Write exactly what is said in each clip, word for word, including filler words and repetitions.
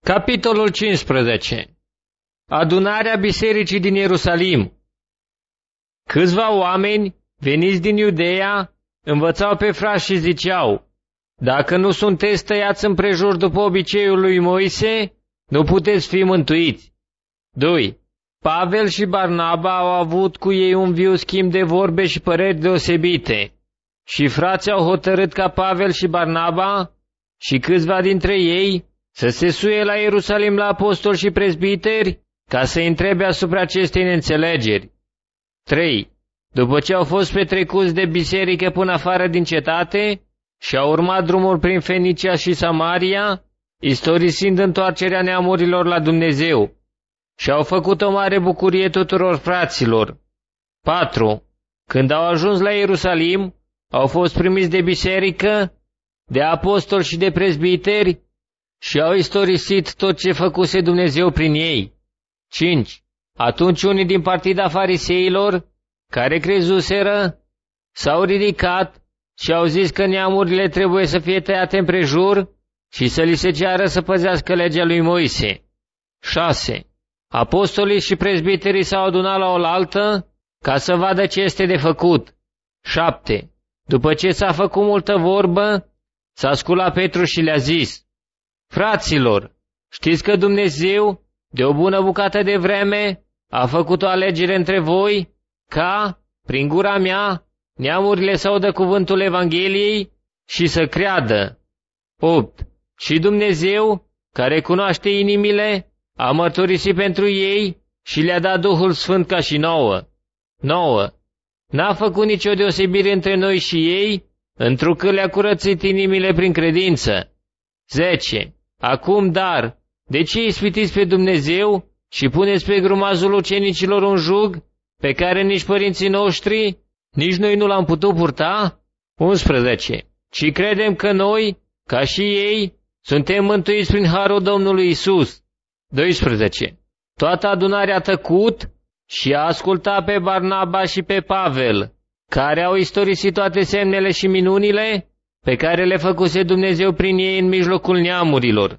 Capitolul cincisprezece. Adunarea bisericii din Ierusalim. Câțiva oameni, veniți din Iudeea, învățau pe frați și ziceau: dacă nu sunteți tăiați împrejur după obiceiul lui Moise, nu puteți fi mântuiți. doi. Pavel și Barnaba au avut cu ei un viu schimb de vorbe și păreri deosebite. Și frații au hotărât ca Pavel și Barnaba și câțiva dintre ei să se suie la Ierusalim la apostoli și prezbiteri ca să-i întrebe asupra acestei neînțelegeri. trei. După ce au fost petrecuți de biserică până afară din cetate și au urmat drumul prin Fenicia și Samaria, istorisind întoarcerea neamurilor la Dumnezeu, și au făcut o mare bucurie tuturor fraților. patru. Când au ajuns la Ierusalim, au fost primiți de biserică, de apostoli și de prezbiteri și au istorisit tot ce făcuse Dumnezeu prin ei. cinci. Atunci unii din partida fariseilor, care crezuseră, s-au ridicat și au zis că neamurile trebuie să fie tăiate împrejur și să li se ceară să păzească legea lui Moise. șase. Apostolii și prezbiterii s-au adunat la oaltă ca să vadă ce este de făcut. șapte. După ce s-a făcut multă vorbă, s-a sculat Petru și le-a zis: fraților, știți că Dumnezeu, de o bună bucată de vreme, a făcut o alegere între voi, ca, prin gura mea, neamurile să audă cuvântul Evangheliei și să creadă. opt. Și Dumnezeu, care cunoaște inimile, a mărturisit pentru ei și le-a dat Duhul Sfânt ca și nouă. nouă. N-a făcut nicio deosebire între noi și ei, întrucât le-a curățit inimile prin credință. zece. Acum, dar, de ce ispitiți pe Dumnezeu și puneți pe grumazul ucenicilor un jug pe care nici părinții noștri, nici noi nu l-am putut purta? unsprezece. Și credem că noi, ca și ei, suntem mântuiți prin harul Domnului Isus. doisprezece. Toată adunarea a tăcut și a ascultat pe Barnaba și pe Pavel, care au istorisit toate semnele și minunile pe care le făcuse Dumnezeu prin ei în mijlocul neamurilor.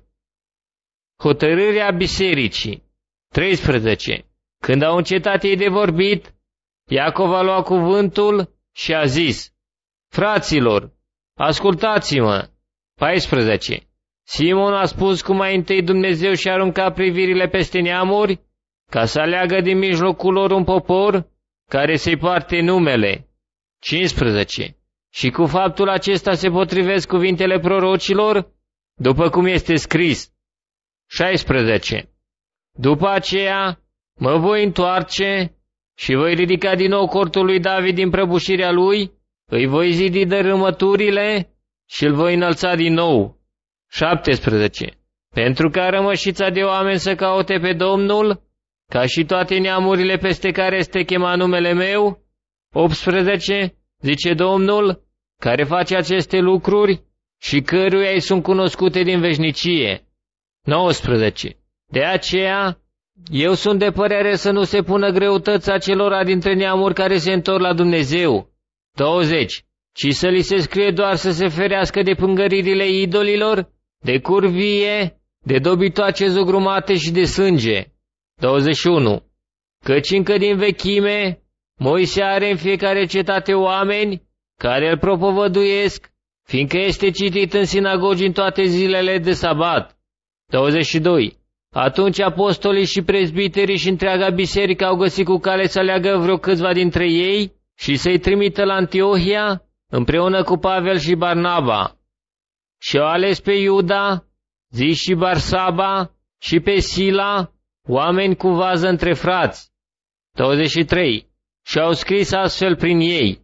Hotărârea bisericii. treisprezece. Când au încetat ei de vorbit, Iacov a luat cuvântul și a zis: fraților, ascultați-mă. paisprezece. Simon a spus cum mai întâi Dumnezeu și-a aruncat privirile peste neamuri, ca să aleagă din mijlocul lor un popor care să-i poarte numele. cincisprezece. Și cu faptul acesta se potrivesc cuvintele prorocilor, după cum este scris. șaisprezece. După aceea mă voi întoarce și voi ridica din nou cortul lui David din prăbușirea lui, îi voi zidi dărâmăturile și îl voi înălța din nou. șaptesprezece. Pentru ca rămășița de oameni să caute pe Domnul, ca și toate neamurile peste care este chemat numele meu. optsprezece. Zice Domnul, care face aceste lucruri și căruia îi sunt cunoscute din veșnicie. nouăsprezece. De aceea, eu sunt de părere să nu se pună greutăți acelora dintre neamuri care se întorc la Dumnezeu. douăzeci. Ci să li se scrie doar să se ferească de pângăririle idolilor, de curvie, de dobitoace zugrumate și de sânge. douăzeci și unu. Căci încă din vechime, Moise are în fiecare cetate oameni care îl propovăduiesc, fiindcă este citit în sinagogi în toate zilele de sabat. douăzeci și doi. Atunci apostolii și prezbiterii și întreaga biserică au găsit cu cale să aleagă vreo câțiva dintre ei și să-i trimită la Antiohia împreună cu Pavel și Barnaba. Și au ales pe Iuda, zis și Barsaba, și pe Sila, oameni cu vază între frați. douăzeci și trei. Și au scris astfel prin ei: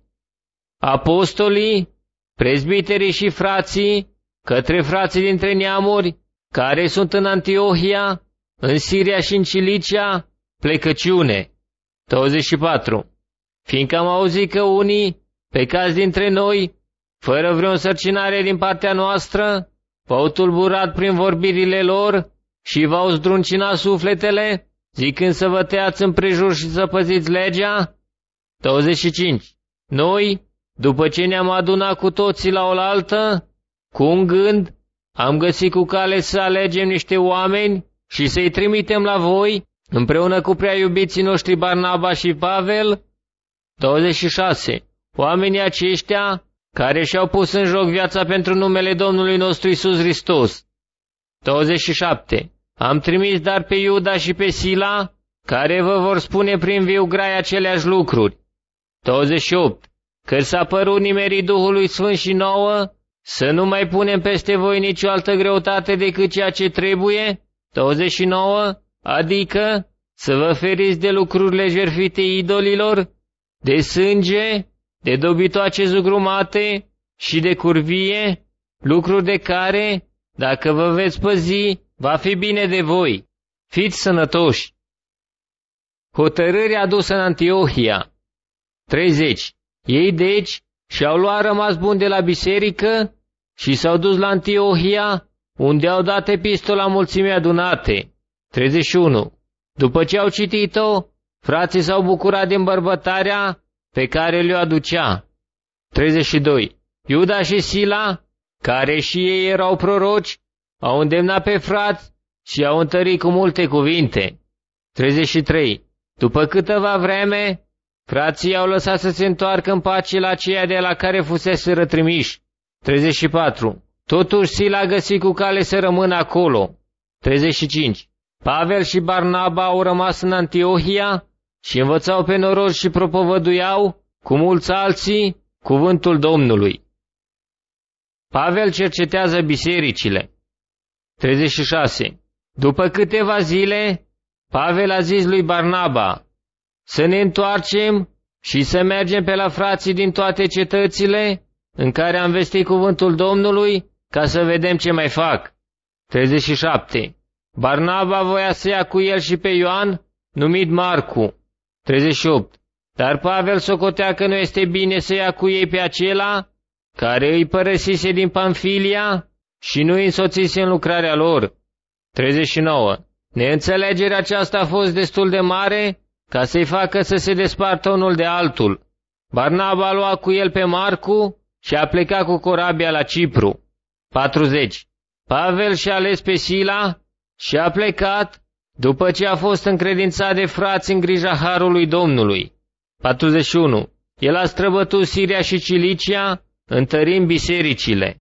apostolii, prezbiterii și frații, către frații dintre neamuri, care sunt în Antiohia, în Siria și în Cilicia, plecăciune. douăzeci și patru. Fiindcă am auzit că unii, pecați dintre noi, fără vreo însărcinare din partea noastră, v-au tulburat prin vorbirile lor și v-au zdruncinat sufletele, zicând să vă tăiați împrejur și să păziți legea. douăzeci și cinci. Noi, după ce ne-am adunat cu toții la oaltă, cu un gând, am găsit cu cale să alegem niște oameni și să-i trimitem la voi, împreună cu prea iubiții noștri Barnaba și Pavel. douăzeci și șase. Oamenii aceștia care și-au pus în joc viața pentru numele Domnului nostru Iisus Hristos. douăzeci și șapte. Am trimis dar pe Iuda și pe Sila, care vă vor spune prin viu grai aceleași lucruri. douăzeci și opt. Că s-a părut nimerit Duhului Sfânt și nouă, să nu mai punem peste voi nicio altă greutate decât ceea ce trebuie. douăzeci și nouă. Adică să vă feriți de lucrurile jertfite idolilor, de sânge, de dobitoace zugrumate și de curvie, lucruri de care, dacă vă veți păzi, va fi bine de voi. Fiți sănătoși. Hotărârea adusă în Antiohia. treizeci. Ei deci și-au luat rămas bun de la biserică și s-au dus la Antiohia, unde au dat epistola mulțimii adunate. treizeci și unu. După ce au citit-o, frații s-au bucurat din bărbătarea pe care le-o aducea. treizeci și doi. Iuda și Sila, care și ei erau proroci, au îndemnat pe frați și au întărit cu multe cuvinte. treizeci și trei. După câteva vreme, frații au lăsat să se întoarcă în pace la aceia de la care fusese rătrimiși. treizeci și patru. Totuși Sila a găsit cu cale să rămână acolo. treizeci și cinci. Pavel și Barnaba au rămas în Antiohia și învățau pe noroși și propovăduiau, cu mulți alții, cuvântul Domnului. Pavel cercetează bisericile. treizeci și șase. După câteva zile, Pavel a zis lui Barnaba, să ne întoarcem și să mergem pe la frații din toate cetățile în care am vestit cuvântul Domnului, ca să vedem ce mai fac. treizeci și șapte. Barnaba voia să ia cu el și pe Ioan, numit Marcu. treizeci și opt. Dar Pavel socotea că nu este bine să ia cu ei pe acela care îi părăsise din Pamfilia și nu îi însoțise în lucrarea lor. treizeci și nouă. Neînțelegerea aceasta a fost destul de mare ca să-i facă să se despartă unul de altul. Barnaba a luat cu el pe Marcu și a plecat cu corabia la Cipru. patruzeci. Pavel și-a ales pe Sila și a plecat după ce a fost încredințat de frați în grija harului Domnului. patruzeci și unu. El a străbătut Siria și Cilicia, întărind bisericile.